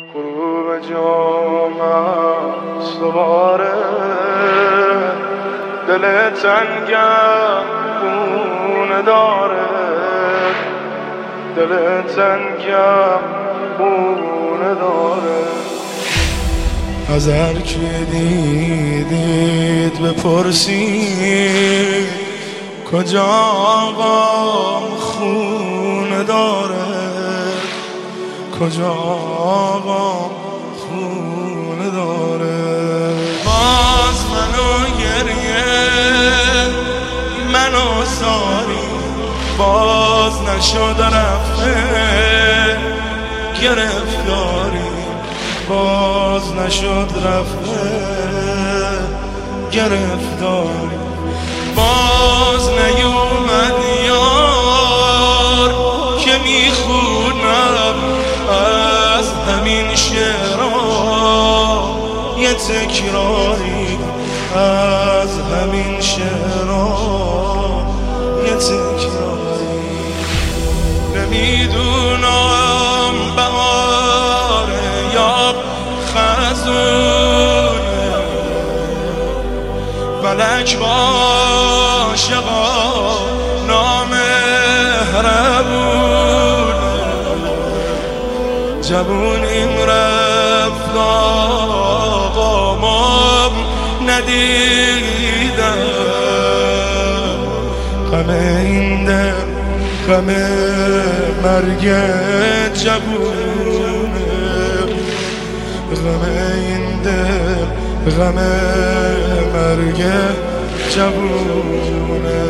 غروب جام است دوباره، دل تنگم خونه داره، دل تنگم خونه داره. از هر کی دیدید بپرسید کجا آقام خونه داره، کجا آقام خونه داره. باز منو گریه منو ساری باز نشد رفته گرفتاری، باز نشد رفته گرفتاری. باز نیومد یار که میخونم از همین شعرها یه تکراری، از همین شعرها یه تکراری. نمیدونم بهاره یا خزونه، فلک با عاشقا نامهربونه. جوونیم رفت آقامم ندیدم، غم این دل غم مرگ جوونه، غم این دل غم مرگ جوونه.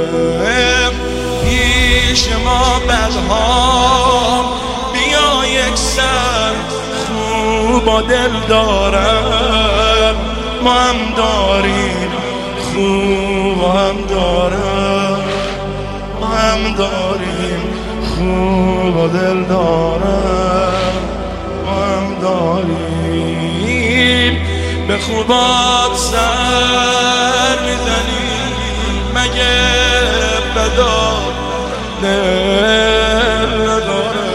پیش ما بدها بیا یک سر خوب و دل دارم، ما هم داریم خوب و هم دارم، ما هم داریم خوب و دل دارم، ما هم داریم. به خوبات سر میزنیم مگه بدار دل نداره؟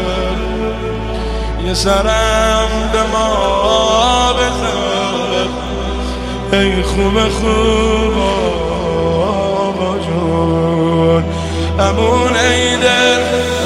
یه سرم به ما بزن ای خوب خوب آقا جون، امون ای دل